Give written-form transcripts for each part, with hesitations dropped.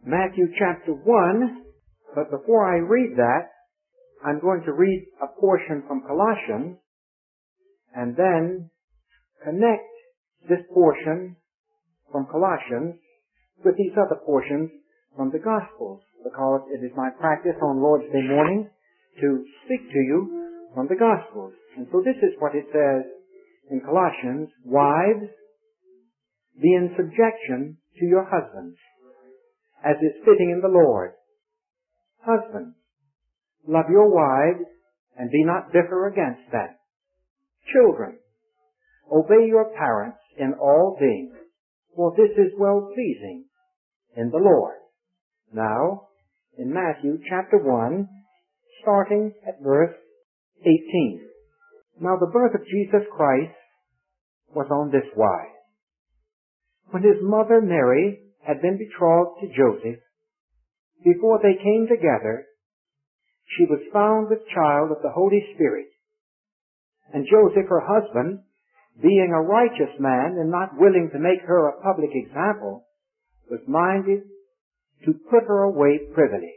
Matthew chapter 1, but before I read that, I'm going to read a portion from Colossians and then connect this portion from Colossians with these other portions from the Gospels, because it is my practice on Lord's Day morning to speak to you from the Gospels. And so this is what it says in Colossians: Wives, be in subjection to your husbands, as is fitting in the Lord. Husbands, love your wives, and be not bitter against them. Children, obey your parents in all things, for this is well-pleasing in the Lord. Now, in Matthew chapter 1, starting at verse 18. Now the birth of Jesus Christ was on this wise. When his mother Mary had been betrothed to Joseph, before they came together, she was found with child of the Holy Spirit. And Joseph, her husband, being a righteous man and not willing to make her a public example, was minded to put her away privily.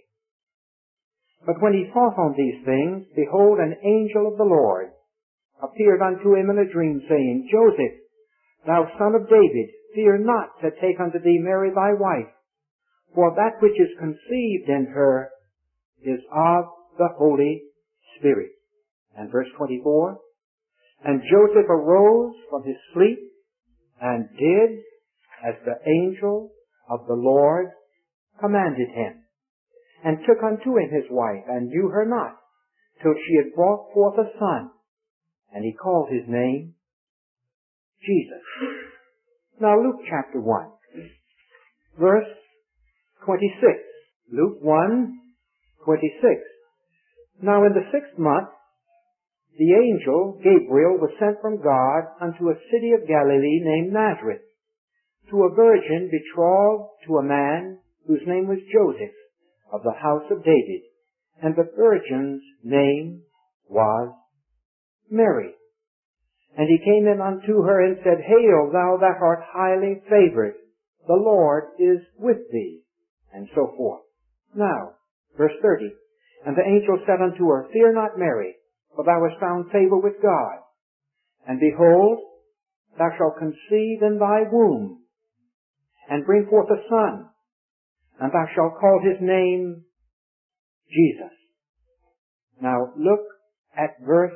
But when he thought on these things, behold, an angel of the Lord appeared unto him in a dream, saying, Joseph, thou son of David, fear not to take unto thee Mary thy wife, for that which is conceived in her is of the Holy Spirit. And verse 24, and Joseph arose from his sleep and did as the angel of the Lord commanded him, and took unto him his wife, and knew her not, till she had brought forth a son, and he called his name Jesus. Now Luke chapter 1, verse 26. Luke 1, 26. Now in the 6th month, the angel Gabriel was sent from God unto a city of Galilee named Nazareth, to a virgin betrothed to a man whose name was Joseph, of the house of David, and the virgin's name was Mary. And he came in unto her and said, Hail, thou that art highly favored, the Lord is with thee, and so forth. Now, verse 30, and the angel said unto her, Fear not, Mary, for thou hast found favor with God. And behold, thou shalt conceive in thy womb, and bring forth a son, and thou shalt call his name Jesus. Now look at verse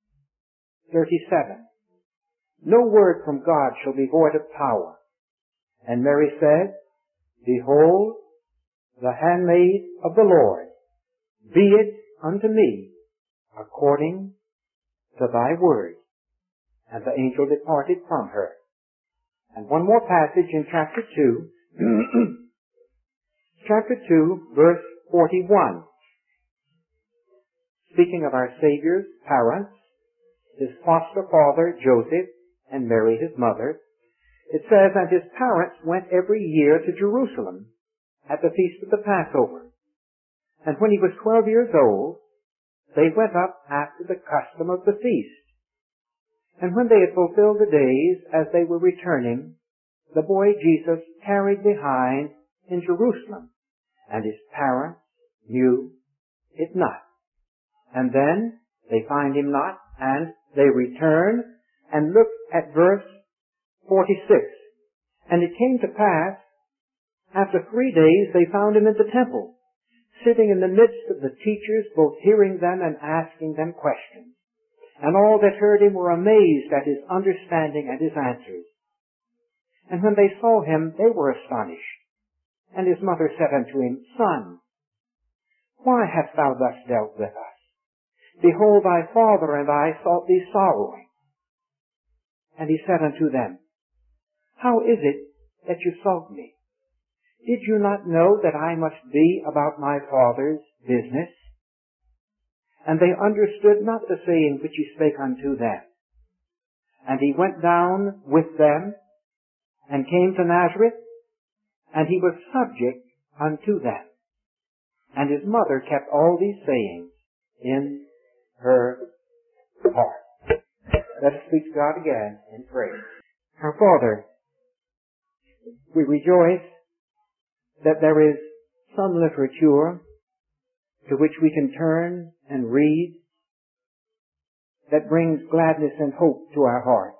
37. No word from God shall be void of power. And Mary said, Behold, the handmaid of the Lord, be it unto me according to thy word. And the angel departed from her. And one more passage in chapter 2, chapter 2, verse 41. Speaking of our Savior's parents, his foster father Joseph, and Mary his mother, it says, And his parents went every year to Jerusalem at the feast of the Passover. And when he was 12 years old, they went up after the custom of the feast. And when they had fulfilled the days, as they were returning, the boy Jesus tarried behind in Jerusalem, and his parents knew it not. And then they find him not, and they return and look at verse 46. And it came to pass, after 3 days they found him in the temple, sitting in the midst of the teachers, both hearing them and asking them questions. And all that heard him were amazed at his understanding and his answers. And when they saw him, they were astonished. And his mother said unto him, Son, why hast thou thus dealt with us? Behold, thy father and I sought thee sorrowing. And he said unto them, How is it that you sought me? Did you not know that I must be about my Father's business? And they understood not the saying which he spake unto them. And he went down with them, and came to Nazareth, and he was subject unto them. And his mother kept all these sayings in her heart. Let us speak to God again in prayer. Our Father, we rejoice that there is some literature to which we can turn and read that brings gladness and hope to our hearts.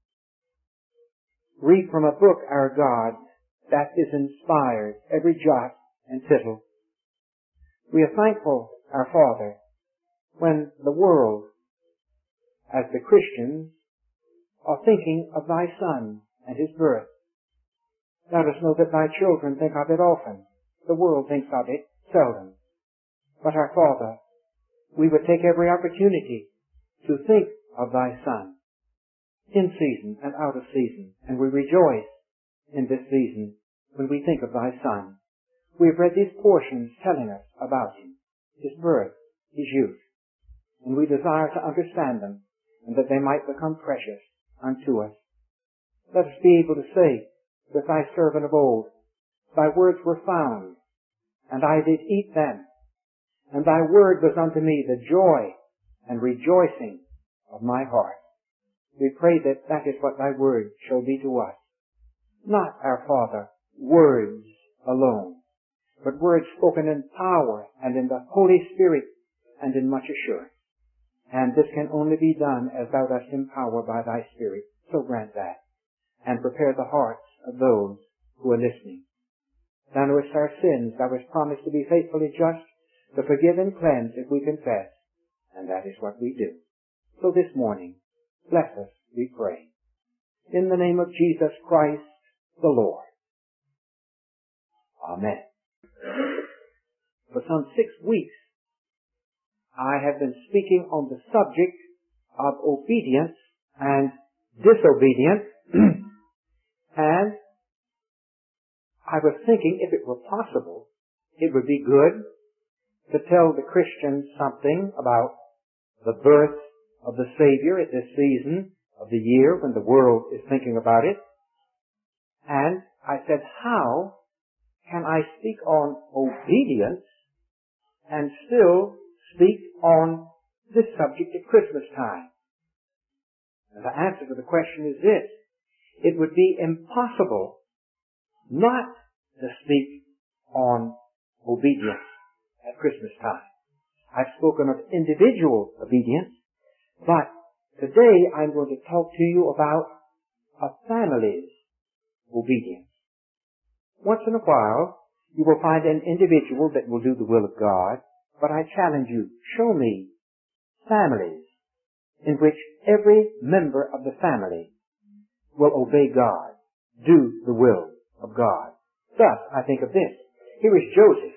Read from a book, our God, that is inspired, every jot and tittle. We are thankful, our Father, when the world, as the Christians, are thinking of thy Son and his birth. Let us know that thy children think of it often. The world thinks of it seldom. But our Father, we would take every opportunity to think of thy Son in season and out of season, and we rejoice in this season when we think of thy Son. We have read these portions telling us about him, his birth, his youth, and we desire to understand them and that they might become precious unto us. Let us be able to say with thy servant of old, thy words were found, and I did eat them, and thy word was unto me the joy and rejoicing of my heart. We pray that that is what thy word shall be to us. Not, our Father, words alone, but words spoken in power and in the Holy Spirit and in much assurance. And this can only be done as thou dost empower by thy Spirit. So grant that, and prepare the hearts of those who are listening. Thou knowest our sins. Thou hast promised to be faithfully just, to forgive and cleanse if we confess, and that is what we do. So this morning, bless us, we pray. In the name of Jesus Christ, the Lord. Amen. For some 6 weeks, I have been speaking on the subject of obedience and disobedience, and I was thinking if it were possible, it would be good to tell the Christians something about the birth of the Savior at this season of the year when the world is thinking about it. And I said, how can I speak on obedience and still speak on this subject at Christmas time? And the answer to the question is this: it would be impossible not to speak on obedience at Christmas time. I've spoken of individual obedience, but today I'm going to talk to you about a family's obedience. Once in a while, you will find an individual that will do the will of God, but I challenge you, show me families in which every member of the family will obey God, do the will of God. Thus, I think of this. Here is Joseph.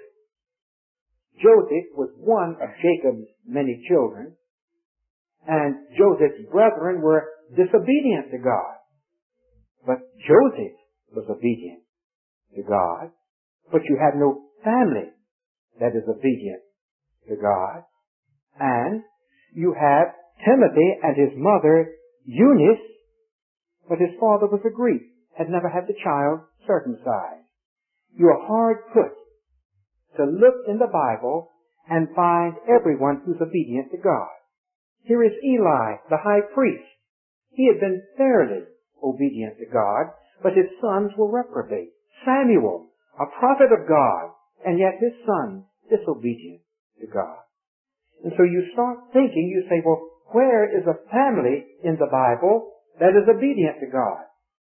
Joseph was one of Jacob's many children, and Joseph's brethren were disobedient to God. But Joseph was obedient to God, but you have no family that is obedient to God. And you have Timothy and his mother Eunice, but his father was a Greek, had never had the child circumcised. You are hard put to look in the Bible and find everyone who's obedient to God. Here is Eli, the high priest. He had been fairly obedient to God, but his sons were reprobate. Samuel, a prophet of God, and yet his sons disobedient to God. And so you start thinking, you say, well, where is a family in the Bible that is obedient to God?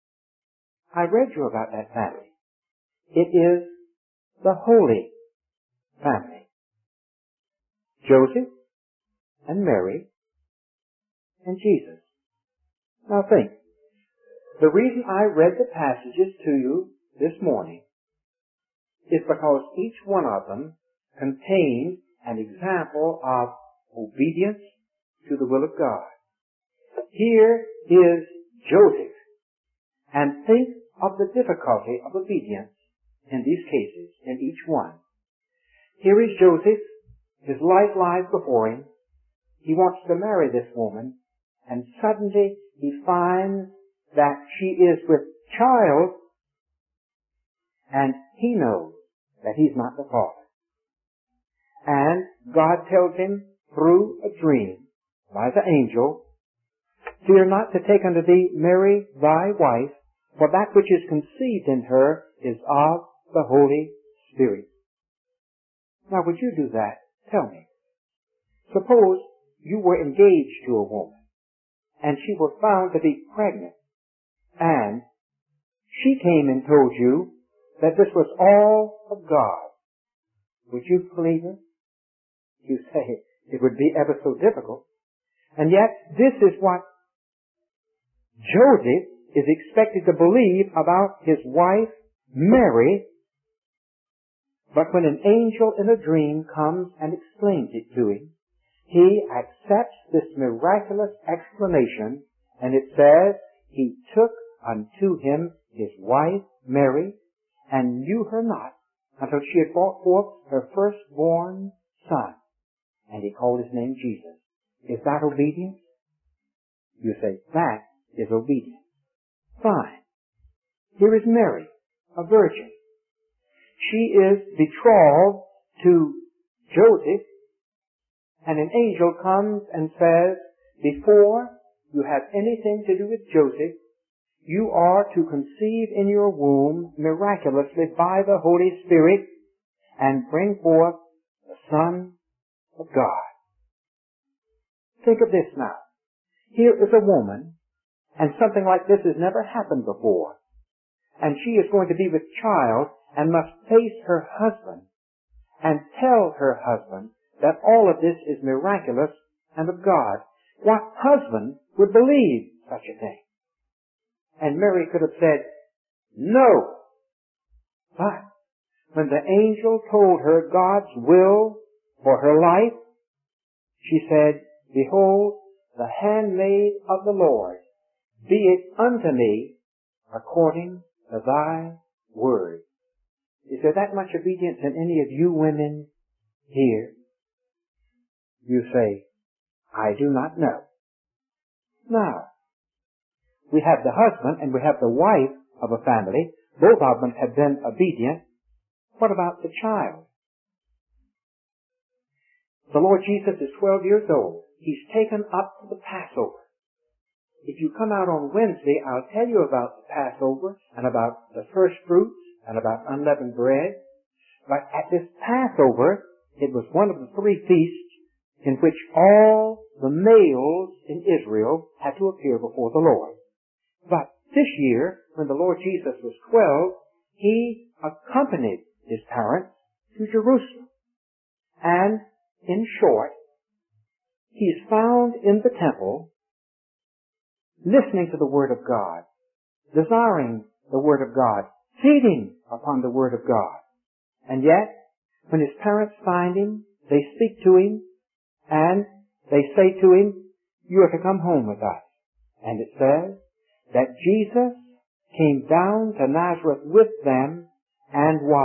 I read you about that family. It is the Holy Family. Joseph and Mary and Jesus. Now think, the reason I read the passages to you this morning is because each one of them contains an example of obedience to the will of God. Here is Joseph, and think of the difficulty of obedience in these cases, in each one. Here is Joseph. His life lies before him. He wants to marry this woman, and suddenly he finds that she is with child, and he knows that he's not the father. And God tells him through a dream by the angel, fear not to take unto thee Mary thy wife, for that which is conceived in her is of the Holy Spirit. Now, would you do that? Tell me. Suppose you were engaged to a woman, and she were found to be pregnant, and she came and told you that this was all of God. Would you believe her? You say it would be ever so difficult. And yet, this is what Joseph is expected to believe about his wife, Mary. But when an angel in a dream comes and explains it to him, he accepts this miraculous explanation, and it says, he took unto him his wife, Mary, and knew her not until she had brought forth her firstborn son. And he called his name Jesus. Is that obedience? You say, that is obedience. Fine. Here is Mary, a virgin. She is betrothed to Joseph, and an angel comes and says, before you have anything to do with Joseph, you are to conceive in your womb miraculously by the Holy Spirit and bring forth the Son of God. Think of this now. Here is a woman, and something like this has never happened before. And she is going to be with child and must face her husband and tell her husband that all of this is miraculous and of God. What husband would believe such a thing? And Mary could have said, no. But when the angel told her God's will for her life, she said, behold, the handmaid of the Lord, be it unto me according to thy word. Is there that much obedience in any of you women here? You say, I do not know. Now, we have the husband and we have the wife of a family. Both of them have been obedient. What about the child? The Lord Jesus is 12 years old. He's taken up to the Passover. If you come out on Wednesday, I'll tell you about the Passover and about the first fruits and about unleavened bread. But at this Passover, it was one of the three feasts in which all the males in Israel had to appear before the Lord. But this year, when the Lord Jesus was 12, he accompanied his parents to Jerusalem. And, in short, he's found in the temple listening to the Word of God, desiring the Word of God, feeding upon the Word of God. And yet, when his parents find him, they speak to him, and they say to him, you are to come home with us. And it says that Jesus came down to Nazareth with them and was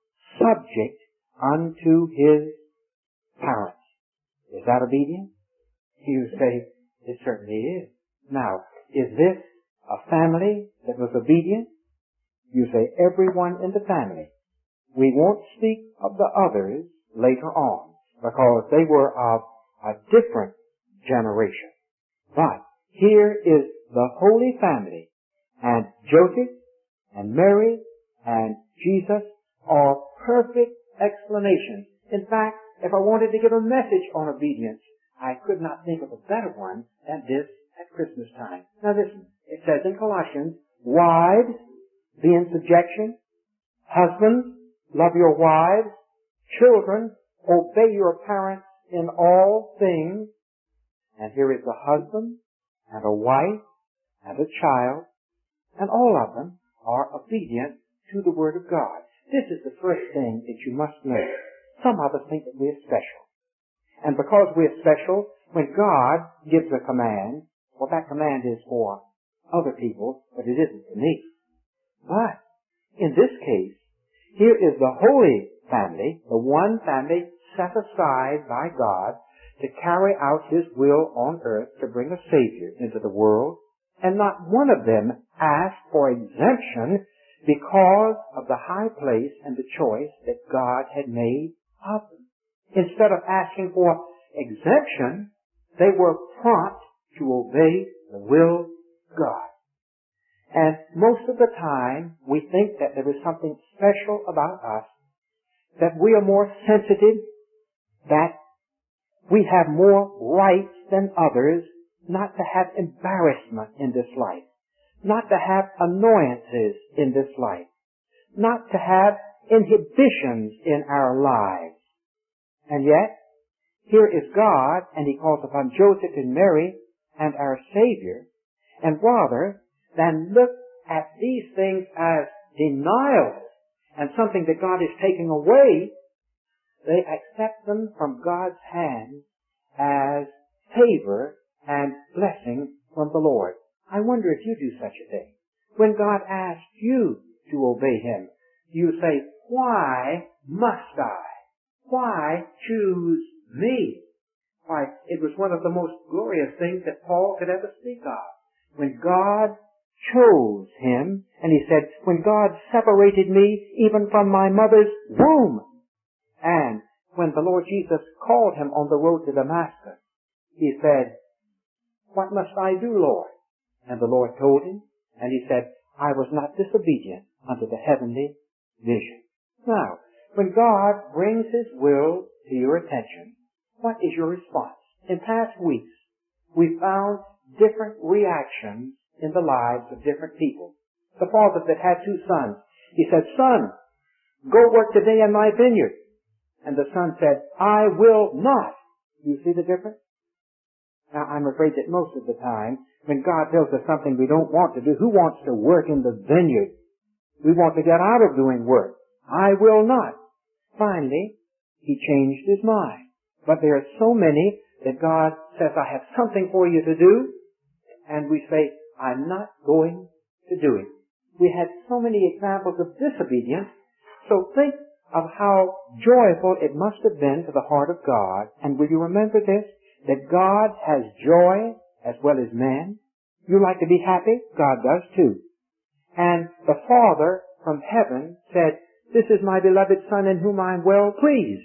subject unto his parents. Is that obedience? You say, it certainly is. Now, is this a family that was obedient? You say, everyone in the family. We won't speak of the others later on, because they were of a different generation. But here is the Holy Family, and Joseph and Mary and Jesus are perfect explanations. In fact, if I wanted to give a message on obedience, I could not think of a better one than this at Christmas time. Now listen, it says in Colossians, wives, be in subjection. Husbands, love your wives. Children, obey your parents in all things. And here is a husband and a wife and a child, and all of them are obedient to the Word of God. This is the first thing that you must know. Some of us think that we're special. And because we're special, when God gives a command, well, that command is for other people, but it isn't for me. But in this case, here is the Holy Family, the one family set aside by God to carry out His will on earth to bring a Savior into the world, and not one of them asked for exemption because of the high place and the choice that God had made of them. Instead of asking for exemption, they were prompt to obey the will of God. And most of the time, we think that there is something special about us that we are more sensitive, that we have more rights than others not to have embarrassment in this life, not to have annoyances in this life, not to have inhibitions in our lives. And yet, here is God, and He calls upon Joseph and Mary and our Savior, and rather than look at these things as denials and something that God is taking away, they accept them from God's hand as favor and blessing from the Lord. I wonder if you do such a thing. When God asks you to obey Him, you say, why must I? Why choose me? Why, it was one of the most glorious things that Paul could ever speak of. When God chose him, and he said, when God separated me even from my mother's womb, and when the Lord Jesus called him on the road to Damascus, he said, what must I do, Lord? And the Lord told him, and he said, I was not disobedient unto the heavenly vision. Now, when God brings His will to your attention, what is your response? In past weeks, we found different reactions in the lives of different people. The father that had 2 sons, he said, son, go work today in my vineyard. And the son said, I will not. Do you see the difference? Now, I'm afraid that most of the time, when God tells us something we don't want to do, who wants to work in the vineyard? We want to get out of doing work. I will not. Finally, he changed his mind. But there are so many that God says, I have something for you to do, and we say, I'm not going to do it. We had so many examples of disobedience, so think of how joyful it must have been to the heart of God. And will you remember this? That God has joy as well as man. You like to be happy? God does too. And the Father from heaven said, this is my beloved Son in whom I am well pleased.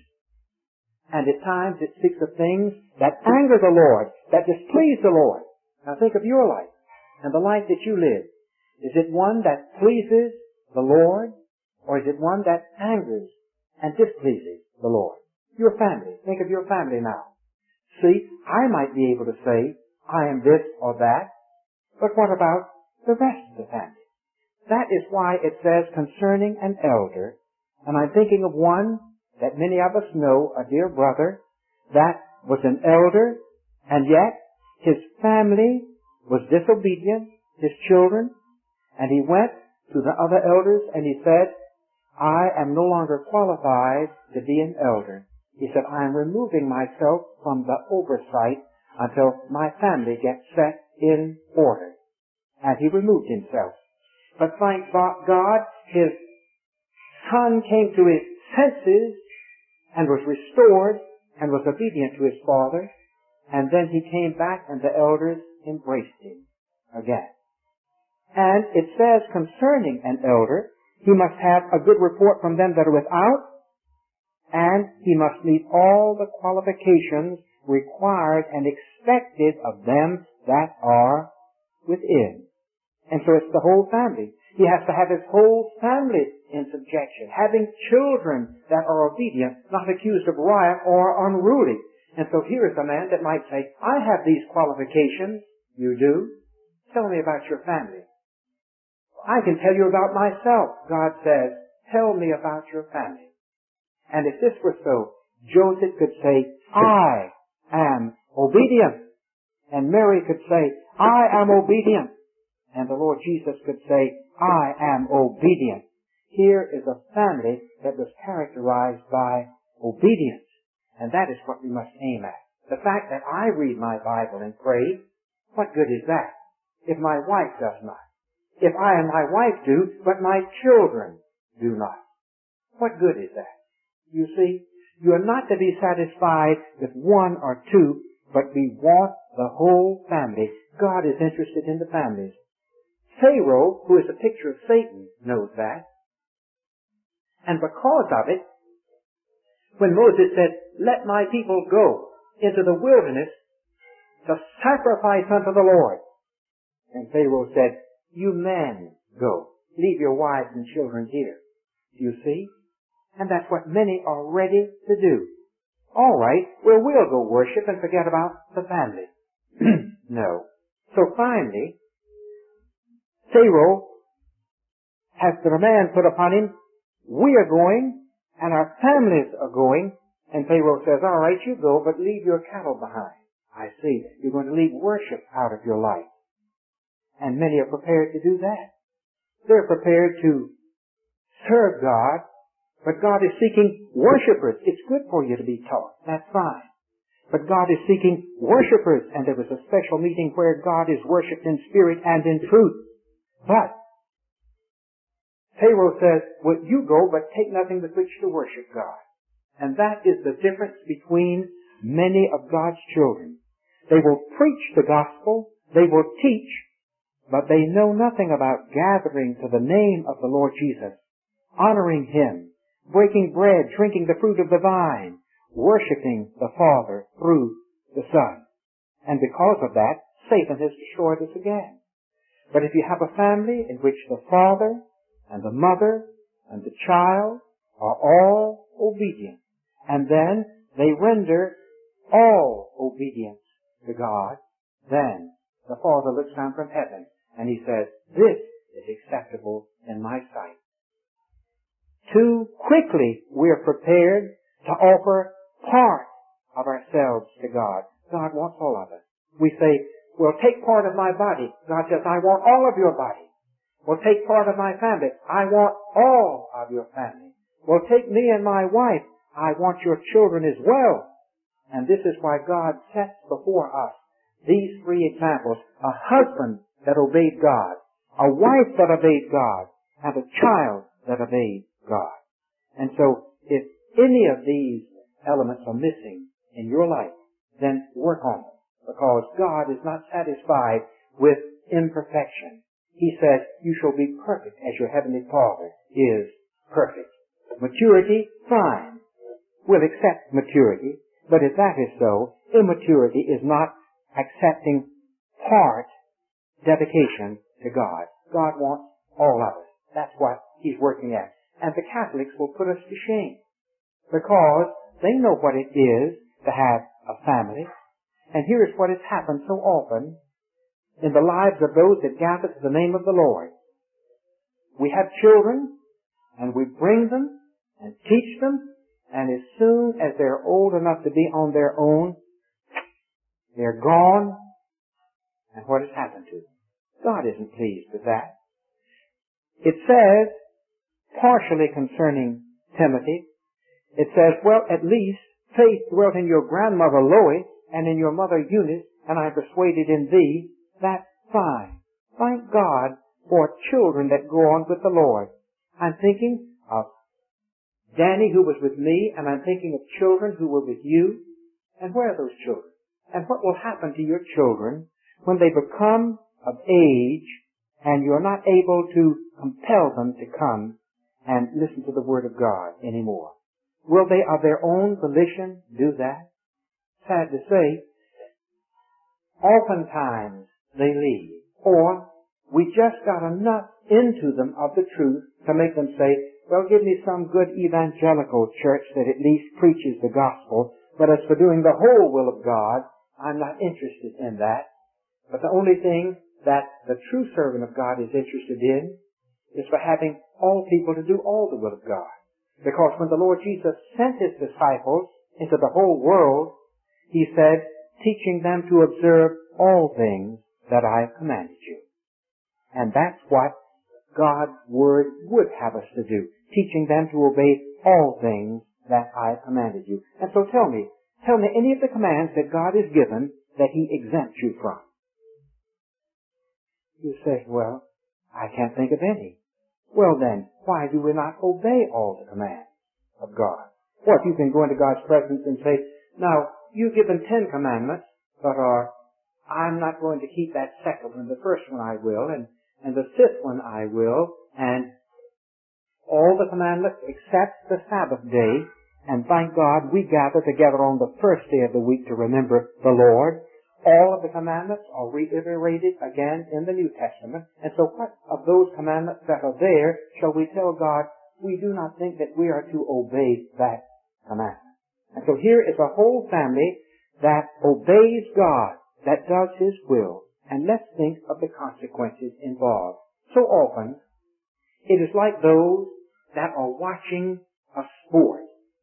And at times it speaks of things that anger the Lord, that displease the Lord. Now think of your life and the life that you live. Is it one that pleases the Lord, or is it one that angers and displeases the Lord? Your family. Think of your family now. See, I might be able to say, I am this or that, but what about the rest of the family? That is why it says concerning an elder, and I'm thinking of one that many of us know, a dear brother, that was an elder, and yet his family was disobedient, his children, and he went to the other elders and he said, I am no longer qualified to be an elder. He said, I am removing myself from the oversight until my family gets set in order. And he removed himself. But thank God, his son came to his senses and was restored and was obedient to his father. And then he came back and the elders embraced him again. And it says concerning an elder, he must have a good report from them that are without, and he must meet all the qualifications required and expected of them that are within. And so it's the whole family. He has to have his whole family in subjection, having children that are obedient, not accused of riot or unruly. And so here is a man that might say, I have these qualifications. You do? Tell me about your family. I can tell you about myself. God says, tell me about your family. And if this were so, Joseph could say, I am obedient. And Mary could say, I am obedient. And the Lord Jesus could say, I am obedient. Here is a family that was characterized by obedience. And that is what we must aim at. The fact that I read my Bible and pray, what good is that if my wife does not? If I and my wife do, but my children do not? What good is that? You see, you are not to be satisfied with one or two, but we want the whole family. God is interested in the families. Pharaoh, who is a picture of Satan, knows that. And because of it, when Moses said, let my people go into the wilderness to sacrifice unto the Lord, and Pharaoh said, you men go. Leave your wives and children here. You see? And that's what many are ready to do. All right, well, we'll go worship and forget about the family. No. So finally, Pharaoh has the demand put upon him, we are going, and our families are going, and Pharaoh says, all right, you go, but leave your cattle behind. I see. You're going to leave worship out of your life. And many are prepared to do that. They're prepared to serve God, but God is seeking worshipers. It's good for you to be taught. That's fine. But God is seeking worshipers, and there was a special meeting where God is worshipped in spirit and in truth. But Pharaoh says, well, you go, but take nothing with which to worship God. And that is the difference between many of God's children. They will preach the gospel, they will teach, but they know nothing about gathering to the name of the Lord Jesus, honoring Him, breaking bread, drinking the fruit of the vine, worshiping the Father through the Son. And because of that, Satan has destroyed us again. But if you have a family in which the father and the mother and the child are all obedient, and then they render all obedience to God, then the Father looks down from heaven and He says, this is acceptable in my sight. Too quickly we are prepared to offer part of ourselves to God. God wants all of us. We say, well, take part of my body. God says, I want all of your body. Well, take part of my family. I want all of your family. Well, take me and my wife. I want your children as well. And this is why God sets before us these three examples. A husband that obeyed God, a wife that obeyed God, and a child that obeyed God. And so, if any of these elements are missing in your life, then work on them. Because God is not satisfied with imperfection. He says, you shall be perfect as your heavenly Father is perfect. Maturity, fine. We'll accept maturity. But if that is so, immaturity is not accepting part dedication to God. God wants all of us. That's what He's working at. And the Catholics will put us to shame. Because they know what it is to have a family. And here's what has happened so often in the lives of those that gather to the name of the Lord. We have children, and we bring them and teach them, and as soon as they're old enough to be on their own, they're gone, and what has happened to them? God isn't pleased with that. It says, partially concerning Timothy, it says, well, at least faith dwelt in your grandmother Lois and in your mother Eunice, and I am persuaded in thee. That's fine. Thank God for children that go on with the Lord. I'm thinking of Danny, who was with me, and I'm thinking of children who were with you. And where are those children? And what will happen to your children when they become of age and you're not able to compel them to come and listen to the Word of God anymore? Will they of their own volition do that? Sad to say, oftentimes they leave. Or we just got enough into them of the truth to make them say, well, give me some good evangelical church that at least preaches the gospel, but as for doing the whole will of God, I'm not interested in that. But the only thing that the true servant of God is interested in is for having all people to do all the will of God. Because when the Lord Jesus sent His disciples into the whole world, He said, teaching them to observe all things that I have commanded you. And that's what God's Word would have us to do, teaching them to obey all things that I have commanded you. And so tell me any of the commands that God has given that He exempts you from. You say, well, I can't think of any. Well then, why do we not obey all the commands of God? What, you can go into God's presence and say, now, you've given 10 commandments, but I'm not going to keep that second one. The first one I will, and the fifth one I will, and all the commandments except the Sabbath day, and thank God we gather together on the first day of the week to remember the Lord. All of the commandments are reiterated again in the New Testament, and so what of those commandments that are there shall we tell God, we do not think that we are to obey that commandment. And so here is a whole family that obeys God, that does His will. And let's think of the consequences involved. So often, it is like those that are watching a sport.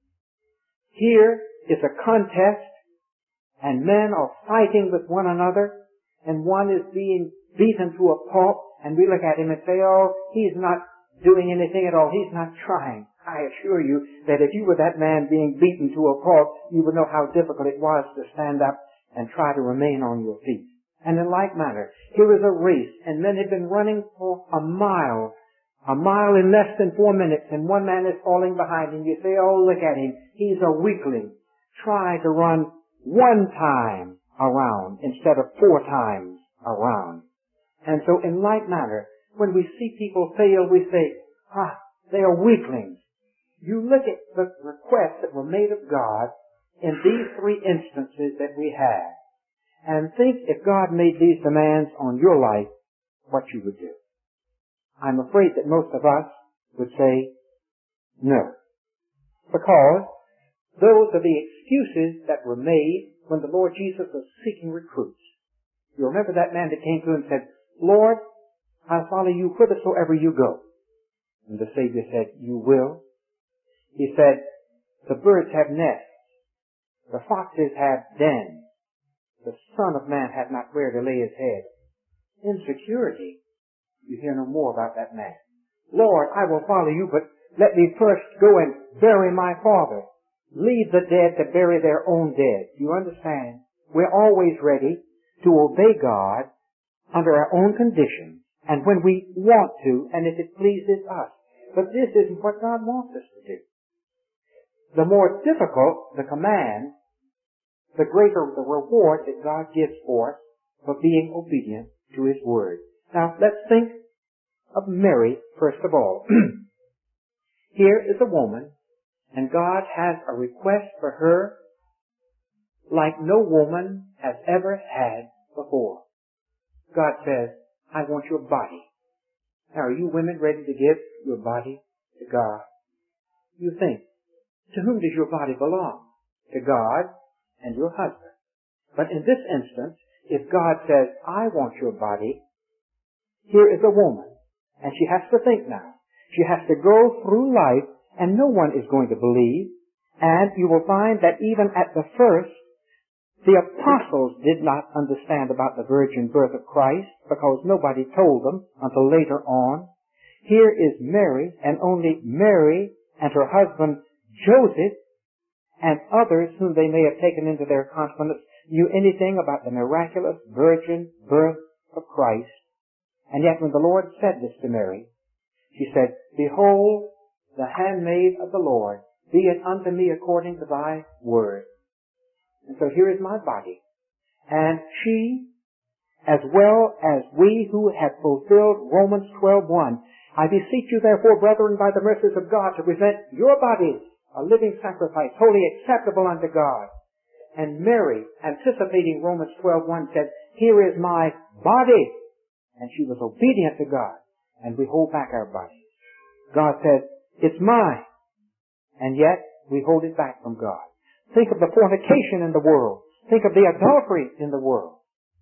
Here is a contest, and men are fighting with one another, and one is being beaten to a pulp, and we look at him and say, oh, he's not doing anything at all. He's not trying. I assure you that if you were that man being beaten to a pulp, you would know how difficult it was to stand up and try to remain on your feet. And in like manner, here is a race, and men have been running for a mile in less than 4 minutes, and one man is falling behind him. You say, oh, look at him. He's a weakling. Try to run 1 time around instead of 4 times around. And so in like manner, when we see people fail, we say, they are weaklings. You look at the requests that were made of God in these 3 instances that we have, and think if God made these demands on your life, what you would do. I'm afraid that most of us would say no. Because those are the excuses that were made when the Lord Jesus was seeking recruits. You remember that man that came to him and said, Lord, I'll follow you whithersoever you go. And the Savior said, you will? He said, the birds have nests. The foxes have dens. The Son of Man hath not where to lay his head. Insecurity. You hear no more about that man. Lord, I will follow you, but let me first go and bury my father. Leave the dead to bury their own dead. Do you understand? We're always ready to obey God under our own conditions and when we want to and if it pleases us. But this isn't what God wants us to do. The more difficult the command, the greater the reward that God gives for us for being obedient to His Word. Now, let's think of Mary, first of all. Here is a woman, and God has a request for her like no woman has ever had before. God says, I want your body. Now, are you women ready to give your body to God? You think, to whom does your body belong? To God and your husband. But in this instance, if God says, I want your body, here is a woman, and she has to think now. She has to go through life, and no one is going to believe. And you will find that even at the first, the apostles did not understand about the virgin birth of Christ because nobody told them until later on. Here is Mary, and only Mary and her husband Joseph and others whom they may have taken into their confidence knew anything about the miraculous virgin birth of Christ. And yet when the Lord said this to Mary, she said, Behold, the handmaid of the Lord, be it unto me according to thy word. And so here is my body. And she, as well as we who have fulfilled Romans 12:1, I beseech you therefore, brethren, by the mercies of God, to present your bodies a living sacrifice, wholly acceptable unto God. And Mary, anticipating Romans 12:1, said, Here is my body. And she was obedient to God. And we hold back our bodies. God said, It's mine. And yet, we hold it back from God. Think of the fornication in the world. Think of the adultery in the world.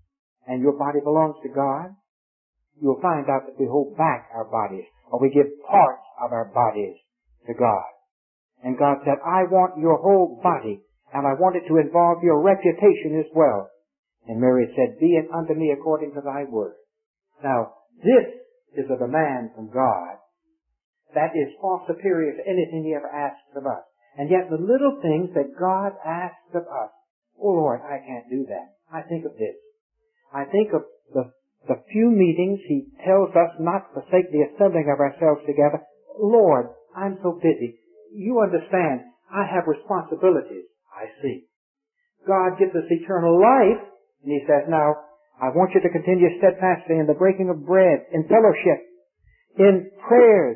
And your body belongs to God. You'll find out that we hold back our bodies, or we give parts of our bodies to God. And God said, I want your whole body, and I want it to involve your reputation as well. And Mary said, Be it unto me according to thy word. Now, this is a demand from God that is far superior to anything He ever asks of us. And yet the little things that God asks of us, oh Lord, I can't do that. I think of this. I think of the few meetings He tells us not to forsake the assembling of ourselves together. Lord, I'm so busy. You understand, I have responsibilities. I see. God gives us eternal life, and He says, now, I want you to continue steadfastly in the breaking of bread, in fellowship, in prayers.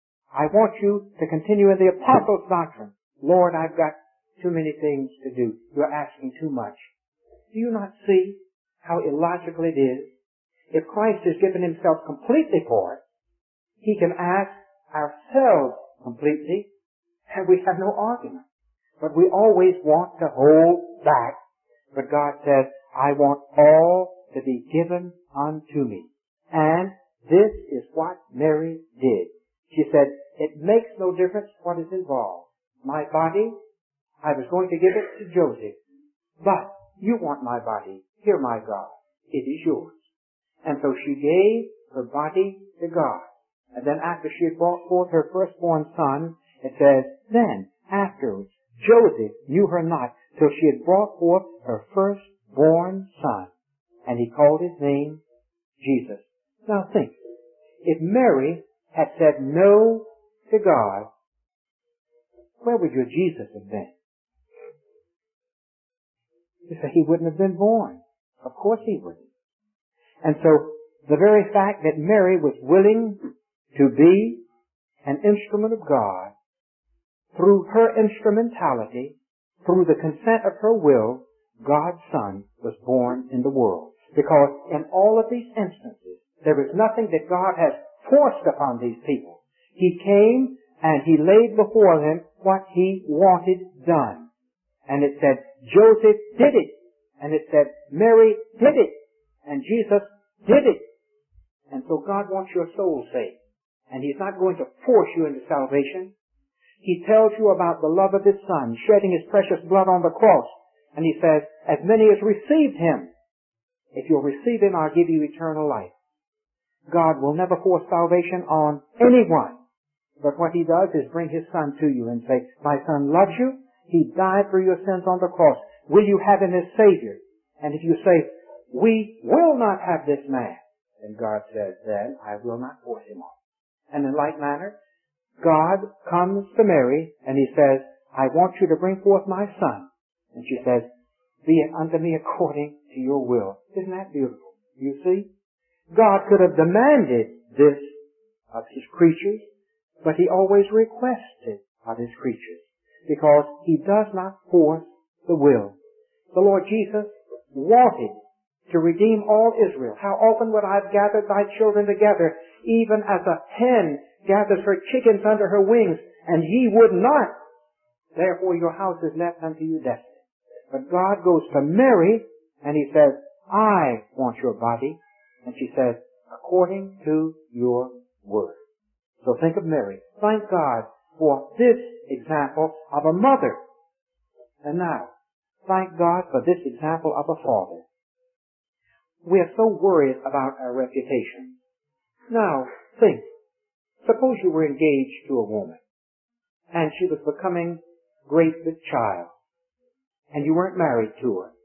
I want you to continue in the apostles' doctrine. Lord, I've got too many things to do. You're asking too much. Do you not see how illogical it is? If Christ has given Himself completely for it, He can ask ourselves completely, and we have no argument. But we always want to hold back. But God says, I want all to be given unto me. And this is what Mary did. She said, it makes no difference what is involved. My body, I was going to give it to Joseph. But you want my body. Here, my God, it is yours. And so she gave her body to God. And then after she had brought forth her firstborn son, it says, then afterwards, Joseph knew her not till she had brought forth her firstborn son. And he called his name Jesus. Now think, if Mary had said no to God, where would your Jesus have been? You say he wouldn't have been born. Of course he wouldn't. And so the very fact that Mary was willing to be an instrument of God, through her instrumentality, through the consent of her will, God's Son was born in the world. Because in all of these instances, there is nothing that God has forced upon these people. He came and he laid before them what he wanted done. And it said, Joseph did it. And it said, Mary did it. And Jesus did it. And so God wants your soul saved. And he's not going to force you into salvation. He tells you about the love of his Son, shedding his precious blood on the cross. And he says, as many as received him, if you'll receive him, I'll give you eternal life. God will never force salvation on anyone. But what he does is bring his Son to you and say, my Son loves you. He died for your sins on the cross. Will you have him as Savior? And if you say, we will not have this man, then God says, then I will not force him on. And in like manner, God comes to Mary and he says, I want you to bring forth my son. And she says, be it unto me according to your will. Isn't that beautiful? You see? God could have demanded this of his creatures, but he always requested of his creatures because he does not force the will. The Lord Jesus wanted to redeem all Israel. How often would I have gathered thy children together, even as a hen gathers her chickens under her wings, and ye would not. Therefore your house is left unto you desolate. But God goes to Mary, and he says, I want your body. And she says, according to your word. So think of Mary. Thank God for this example of a mother. And now, thank God for this example of a father. We are so worried about our reputation. Now, think. Suppose you were engaged to a woman, and she was becoming great with child, and you weren't married to her.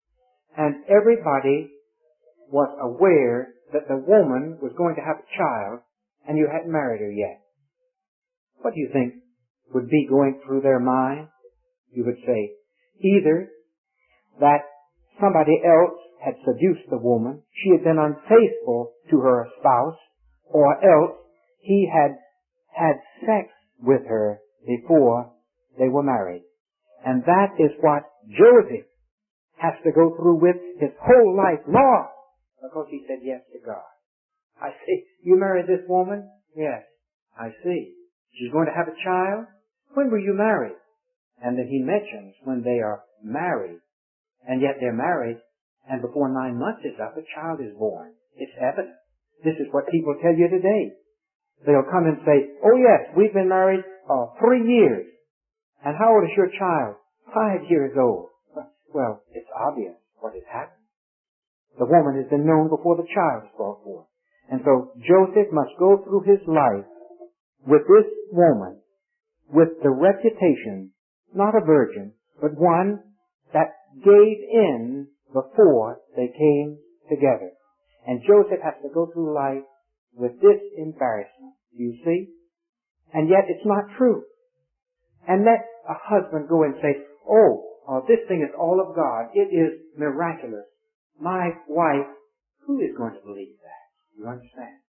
And everybody was aware that the woman was going to have a child, and you hadn't married her yet. What do you think would be going through their mind? You would say, either that somebody else had seduced the woman, she had been unfaithful to her spouse, or else he had had sex with her before they were married. And that is what Joseph has to go through with his whole life long, because he said yes to God. I say, you married this woman? Yes, I see. She's going to have a child? When were you married? And then he mentions when they are married, and yet they're married, and before 9 months is up, a child is born. It's evident. This is what people tell you today. They'll come and say, oh yes, we've been married 3 years. And how old is your child? 5 years old. Well, it's obvious what has happened. The woman has been known before the child is brought forth. And so Joseph must go through his life with this woman, with the reputation, not a virgin, but one that gave in before they came together. And Joseph has to go through life with this embarrassment. Do you see? And yet it's not true. And let a husband go and say, this thing is all of God. It is miraculous. My wife, who is going to believe that? You understand?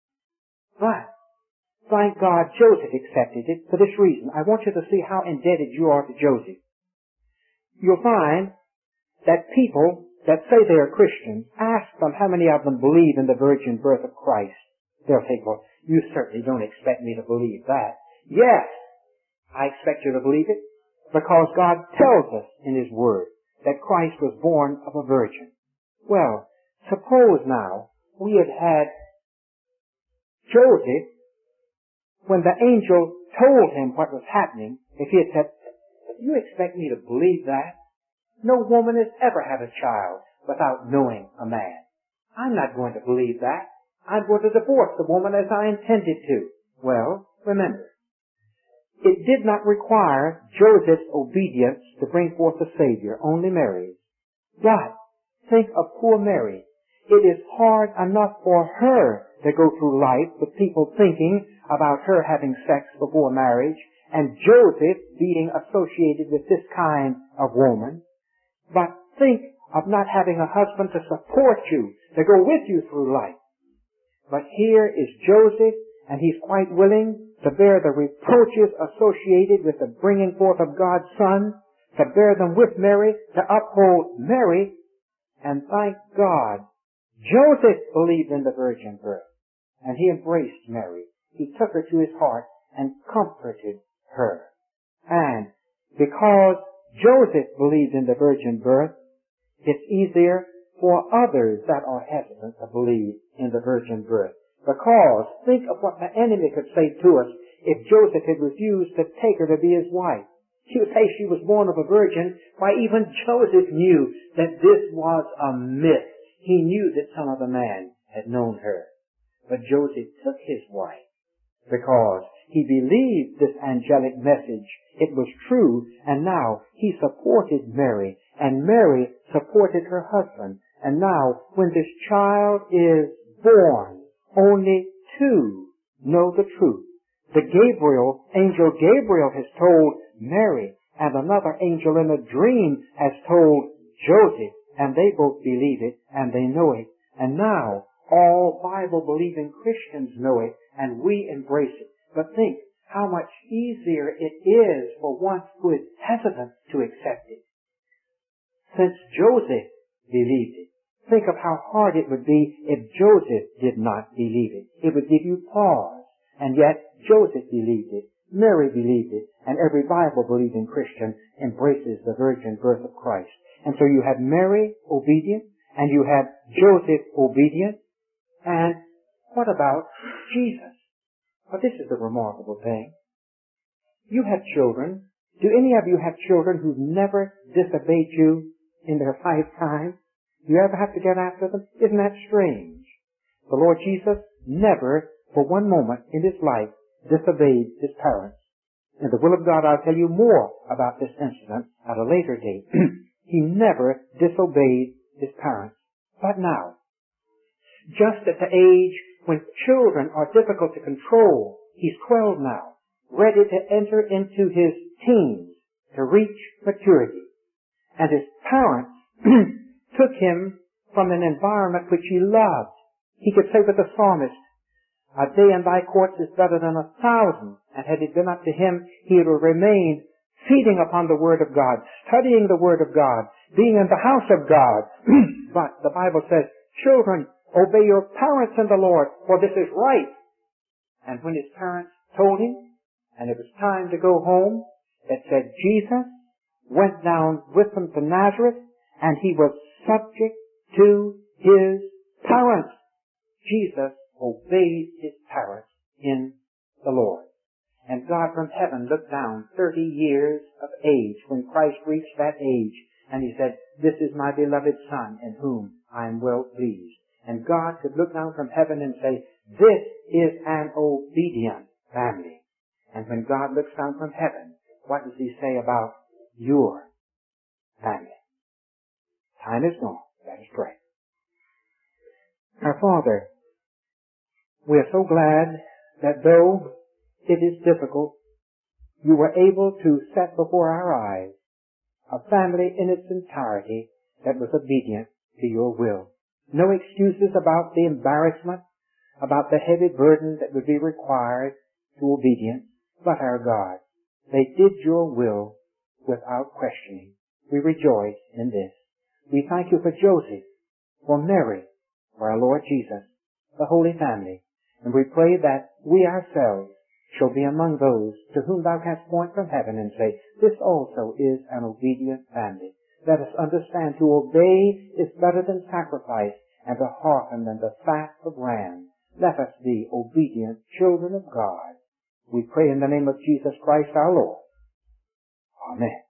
But, thank God Joseph accepted it for this reason. I want you to see how indebted you are to Joseph. You'll find that people that say they are Christians, ask them how many of them believe in the virgin birth of Christ. They'll say, well, you certainly don't expect me to believe that. Yes, I expect you to believe it, because God tells us in His Word that Christ was born of a virgin. Well, suppose now we had Joseph, when the angel told him what was happening, if he had said, "You expect me to believe that? No woman has ever had a child without knowing a man. I'm not going to believe that. I'm going to divorce the woman as I intended to." Well, remember, it did not require Joseph's obedience to bring forth a Savior, only Mary's. But think of poor Mary. It is hard enough for her to go through life with people thinking about her having sex before marriage, and Joseph being associated with this kind of woman. But think of not having a husband to support you, to go with you through life. But here is Joseph, and he's quite willing to bear the reproaches associated with the bringing forth of God's Son, to bear them with Mary, to uphold Mary, and thank God, Joseph believed in the virgin birth, and he embraced Mary. He took her to his heart and comforted her. And because Joseph believed in the virgin birth, it's easier for others that are hesitant to believe in the virgin birth. Because think of what the enemy could say to us if Joseph had refused to take her to be his wife. He would say she was born of a virgin. Why, even Joseph knew that this was a myth. He knew that some other man had known her. But Joseph took his wife because he believed this angelic message. It was true, and now he supported Mary, and Mary supported her husband. And now, when this child is born, only two know the truth. The angel Gabriel has told Mary, and another angel in a dream has told Joseph, and they both believe it, and they know it. And now, all Bible-believing Christians know it, and we embrace it. But think how much easier it is for one who is hesitant to accept it. Since Joseph believed it, think of how hard it would be if Joseph did not believe it. It would give you pause. And yet, Joseph believed it, Mary believed it, and every Bible-believing Christian embraces the virgin birth of Christ. And so you have Mary obedient, and you have Joseph obedient, and what about Jesus? Well, this is the remarkable thing. You have children. Do any of you have children who've never disobeyed you in their lifetime? Do you ever have to get after them? Isn't that strange? The Lord Jesus never, for one moment in his life, disobeyed his parents. In the will of God, I'll tell you more about this incident at a later date. He never disobeyed his parents. But now, just at the age when children are difficult to control, he's 12 now, ready to enter into his teens, to reach maturity. And his parents took him from an environment which he loved. He could say with the psalmist, "A day in thy courts is better than 1,000. And had it been up to him, he would have remained feeding upon the Word of God, studying the Word of God, being in the house of God. But the Bible says, "Children, obey your parents in the Lord, for this is right." And when his parents told him, and it was time to go home, it said Jesus went down with them to Nazareth, and he was subject to his parents. Jesus obeyed his parents in the Lord. And God from heaven looked down 30 years of age when Christ reached that age, and he said, "This is my beloved Son in whom I am well pleased." And God could look down from heaven and say, "This is an obedient family." And when God looks down from heaven, what does he say about your family? Time is gone. Let us pray. Our Father, we are so glad that though it is difficult, you were able to set before our eyes a family in its entirety that was obedient to your will. No excuses about the embarrassment, about the heavy burden that would be required to obedience, but our God, they did your will without questioning. We rejoice in this. We thank you for Joseph, for Mary, for our Lord Jesus, the Holy Family, and we pray that we ourselves shall be among those to whom thou canst point from heaven and say, this also is an obedient family. Let us understand to obey is better than sacrifice, and to hearken than the fat of rams. Let us be obedient children of God. We pray in the name of Jesus Christ our Lord. Amen.